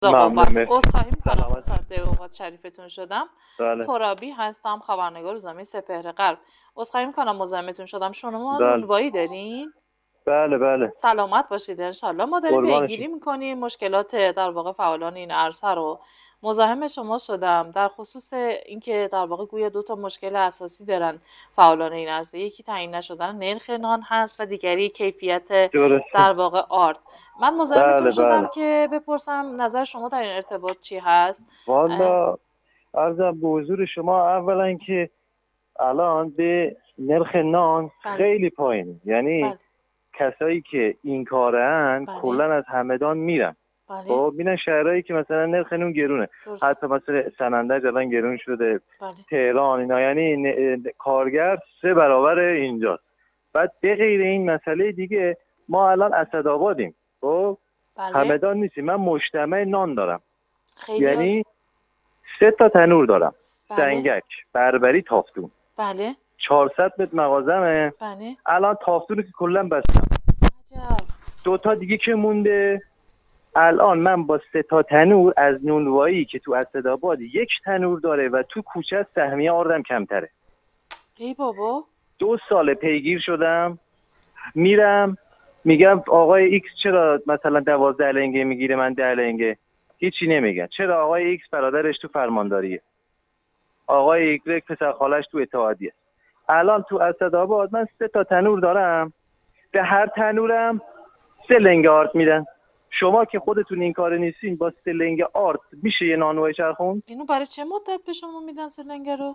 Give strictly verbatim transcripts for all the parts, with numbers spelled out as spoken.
ممنون. عذرخواهی میکنم وسط اوقات شریفتون شدم. بله. ترابی هستم، خبرنگار روزنامه سپهر غرب. عذرخواهی میکنم مزاحمتون شدم. شما بله. نونوایی دارین؟ بله بله. سلامت باشید انشالله. ما داریم پیگیری میکنیم مشکلات در واقع فعالان این عرصه رو. مزاحم شما شدم در خصوص اینکه در واقع گویا دو تا مشکل اساسی دارن فعالان این عرصه. یکی تعیین نشدن نرخ نان هست و دیگری کیفیت درسته. در واقع آرد. من مزاحمتون بله شدم بله. که بپرسم نظر شما در این ارتباط چی هست؟ والا عرضم به حضور شما اولا که الان به نرخ نان بله. خیلی پایینه، یعنی بله. کسایی که این کارن بله. کلا از همدان میرن. خب بله. میرن شهرهایی که مثلا نرخ نون گرونه، درست. حتی مثلا سنندج الان گرون شده، بله. تهران اینا، یعنی ن... کارگر سه برابر اینجاست. بعد به غیر این مسئله دیگه ما الان اسدآبادیم، خب بله. همدان نیستیم. من مجتمع نان دارم، خیلی یعنی ها... سه تا تنور دارم، بله. سنگک، بربری، تافتون. بله. چهارصد متر مغازمه. بله. الان تافتون که کلا بستم. عجب. دو تا دیگه که مونده. الان من با سه تا تنور از نونوایی که تو اسدآباد یک تنور داره و تو کوچه سهمیه آردم کمتره. ای بابا. دو سال پیگیر شدم، میرم میگم آقای ایکس چرا مثلا دوازده لنگه میگیره من ده لنگه؟ هیچی نمیگن. چرا آقای ایکس برادرش تو فرمانداریه، آقای ایگرگ پسر خالش تو اتحادیه. الان تو اسدآباد من سه تا تنور دارم، به هر تنورم سه لنگ آرد میدن. شما که خودتون این کار نیستین با سه لنگ آرد میشه یه نانوایی چرخون؟ اینو برای چه مدت به شما میدن سه لنگ رو؟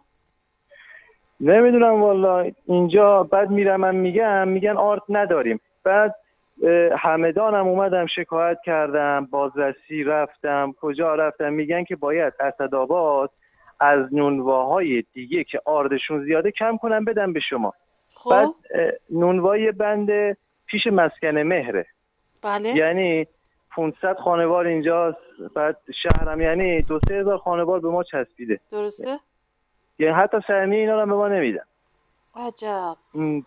نمیدونم والا. اینجا بعد میرم من میگم میگن آرد نداریم. بعد همدانم اومدم شکایت کردم، بازرسی رفتم، کجا رفتم، میگن که باید اسدآباد از نونواهای دیگه که آردشون زیاده کم کنن بدن به شما. خب. بعد نونوایی بنده پیش مسکن مهره. بله. یعنی پانصد خانوار اینجاست، بعد شهرم یعنی دو سه هزار خانوار به ما چسبیده. درسته. یعنی حتی سهمیه اینا رو به ما نمیدن. عجب.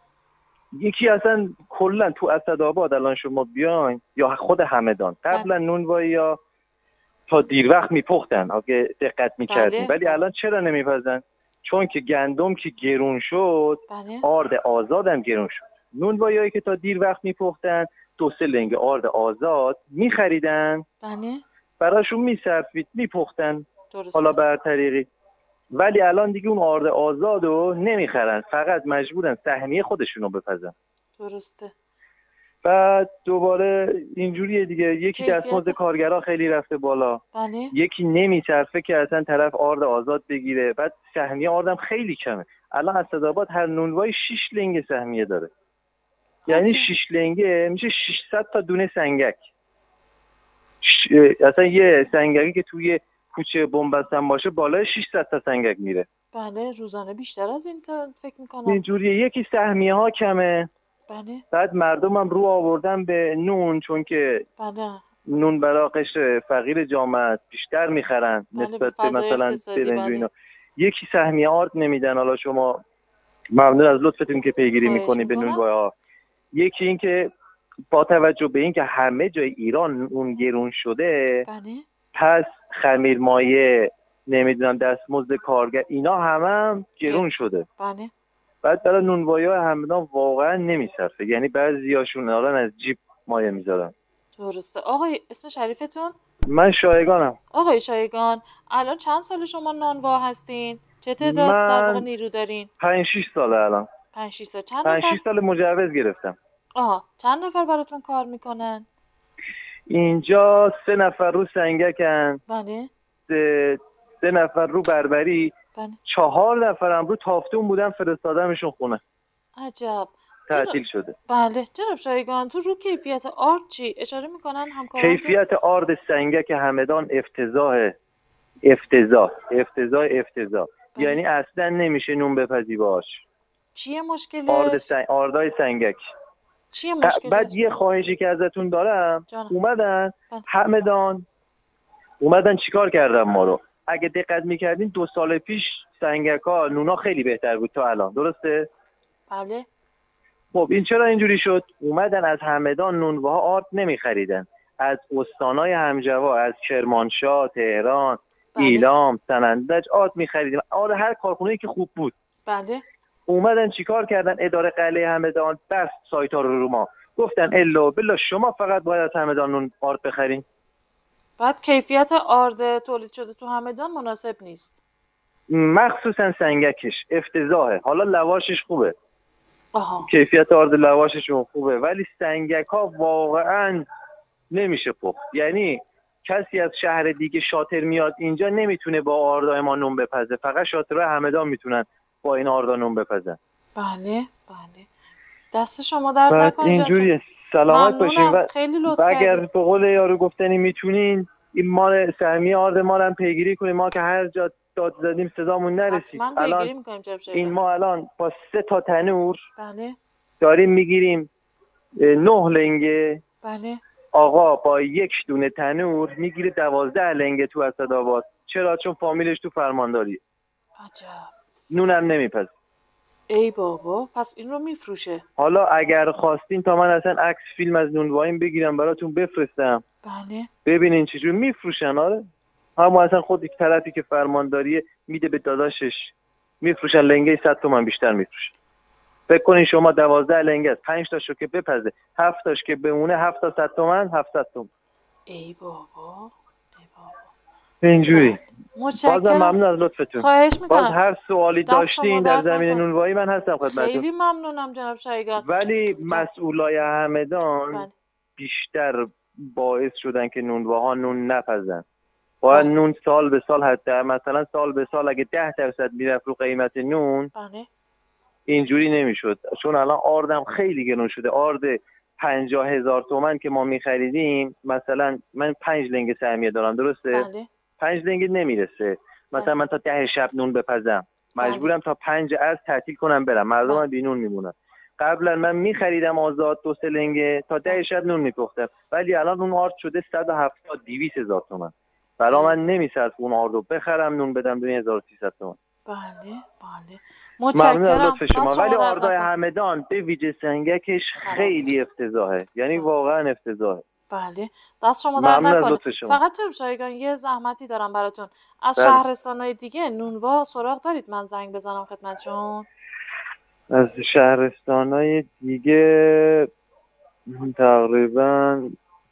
یکی اصلا کلا تو اسدآباد الان شما بیاین یا خود همدان قبلا نونوایی یا تا دیر وقت میپختن اگه دقت میکردین، ولی بله. الان چرا نمیپزن؟ چون که گندم که گرون شد، بله. آرد آزادم گرون شد. نونواییایی که تا دیر وقت میپختن دو سه لنگ آرد آزاد میخریدن، بله. براشون میصرفید میپختن، حالا بر طریقی. ولی الان دیگه اون آرد آزادو نمیخرن، فقط مجبورن سهمیه خودشونو بپزن. درسته. بعد دوباره اینجوریه دیگه. یکی دستمزد کارگرها خیلی رفته بالا، بله. یکی نمیصرفه که اصلا طرف آرد آزاد بگیره. بعد سهمیه آردم خیلی کمه. الان اسدآباد هر نونوایی شش لنگ سهمیه داره، یعنی شش لنگه میشه ششصد تا دونه سنگک. ش... اصلا یه سنگکی که توی کوچه بنبستن باشه بالای ششصد تا سنگک میره. بله. روزانه بیشتر از این تا فکر میکنم. اینجوریه. یکی سهمیه ها کمه. بله. بعد مردم هم رو آوردن به نون، چون که بله. نون برای قشر فقیر جامعه بیشتر میخرن، بله. نسبت به مثلا برنج و اینا. یکی سهمیه آرد نمیدن. حالا شما ممنون از لطفتون که پیگیری میکنی به نونوایی ها. یکی این که با توجه به این که همه جای ایران اون گرون شده، بله. پس خمیر مایه، نمیدونم دستمزد کارگر، اینا همه هم گرون شده. بله. بعد برای نونوایی های همدان واقعا نمیصرفه، یعنی بعضیاشون دارن از جیب مایه میذارن. درسته. آقای اسم شریفتون؟ من شایگانم. آقای شایگان، الان چند سال شما نانوا هستین؟ چه تعداد در واقع نیرو دارین؟ پنج شش ساله الان. پنج شش سال. چند پنج شش سال مجوز گرفتم. آها. چند نفر براتون کار میکنن؟ اینجا سه نفر رو سنگکن. بله. سه, سه نفر رو بربری. بله. چهار نفرم رو تافتون بودن، فرستادمشون خونه. عجب. تعطیل شده. بله. جناب شایگان، تو رو کیفیت آرد چی اشاره میکنن همکاران؟ کیفیت آرد سنگک همدان افتضاح افتضاح افتضاح افتضاح. یعنی اصلا نمیشه نون بپزی باش. چیه مشکلش؟ آرد سنگ... آردای سنگک. چیه مشکلش؟ بعد یه خواهشی که ازتون دارم، جانم. اومدن بله. همدان اومدن چیکار کردن ما رو؟ اگه دقت میکردین دو سال پیش سنگکا نونا خیلی بهتر بود تا الان، درسته؟ بله. خب این چرا اینجوری شد؟ اومدن از همدان نونواها آرد نمیخریدن، از استانای همجوا، از کرمانشاه، تهران، بله. ایلام، سنندج آرد می‌خریدیم. آرد هر کارخونه‌ای که خوب بود. بله. اومدن چیکار کردن؟ اداره قلعه همدان بس سایت‌ها رو رو ما. گفتن الا بلا شما فقط باید از همدان نون آرد بخرین. بعد کیفیت آرد تولید شده تو همدان مناسب نیست. مخصوصا سنگکش افتضاحه. حالا لواشش خوبه. آها. کیفیت آرد لواششون خوبه ولی سنگک ها واقعا نمیشه پخت. یعنی کسی از شهر دیگه شاطر میاد اینجا نمیتونه با آردای ما نون بپزه. فقط شاطرای همدان میتونن با این آردا نون بپزن. بله بله. دست شما درد نکنه. اینجوریه. سلامت باشین. و خیلی لطف اگر به قول یارو گفتنی میتونین این مال سهمیه آرد ما رو هم پیگیری کنیم. ما که هر جا داد زدیم صدامون نرسید. الان این ما الان با سه تا تنور بله داریم میگیریم نه لنگه. بله. آقا با یک دونه تنور میگیره دوازده لنگه تو اسدآباد. چرا؟ چون فامیلش تو فرمانداری. عجب. نونم نمیپز. ای بابا پس این رو میفروشه. حالا اگر خواستین تا من اصلا عکس فیلم از نونواییم بگیرم براتون بفرستم. بله. ببینین چجور میفروشن. آره همون اصلا خود یک طرفی که فرمانداری میده به داداشش میفروشن. لنگه صد تومن بیشتر میفروشن. فکر کنین شما دوازده لنگه است. پنج تاشو که بپزه هفت تاش که بمونه هفت تا صد تومن هفتصد تومن. ای بابا ای بابا. اینجوری. متشکرم. بازم ممنون از لطفتون. خواهش میکنم. باز هر سوالی داشتین در زمینه نونوایی من هستم خدمتتون. خیلی ممنونم جناب شایگان. ولی مسئولای همدان بیشتر باعث شدن که نونواها نون نپزن. باید بله. نون سال به سال حتی مثلا سال به سال اگه ده درصد میرفت رو قیمت نون بله. اینجوری نمیشد. چون الان آردم خیلی گرون شده. آرد پنجاه هزار تومن که ما میخریدیم مثلا من پنج لنگ سهمیه دارم درسته؟ بله. پنج لنگ نمیرسه. مثلا بله. من تا ده شب نون بپزم مجبورم بله. تا پنج از تعطیل کنم برم. مردم هم بی نون میمونن. قبلا من میخریدم آزاد دو سه لنگه تا ده شب نون میپختم ولی الان اون آرد شده صد و هفتاد دویست هزار تومن. برای من نمیصرف اون آردو بخرم نون بدم دو هزار و سیصد تومن. بله بله. ممنون از لطف شما. ولی آردای همدان به ویژه سنگکش خیلی افتضاحه. یعنی واقعا افتضاحه. بله دست شما درد نکنه. فقط جناب شایگان یه زحمتی دارم براتون. از بله. شهرستان‌های دیگه نونوا سراغ دارید من زنگ بزنم خدمتشون؟ از شهرستان‌های دیگه تقریبا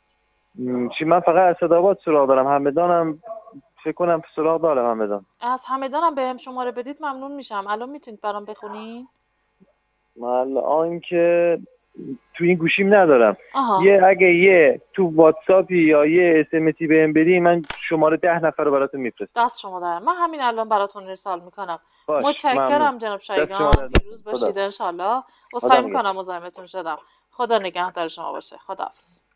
چی من فقط اسدآباد سراغ دارم. همدانم فکر کنم سراغ داره. همدان از همدانم بهم شماره بدید ممنون میشم. الان میتونید برام بخونین؟ الان که تو این گوشیم ندارم. آها. یه اگه یه تو واتساپی یا یه اس ام اسی بهم بدی من شماره ده نفر رو براتون میفرستم. دست شما دارم. من همین الان براتون ارسال میکنم. متشکرم جناب شایگان. پیروز باشید ان شاء الله. عذرخواهی میکنم مزاحمتون شدم. خدا نگهدار شما باشه. خداحافظ.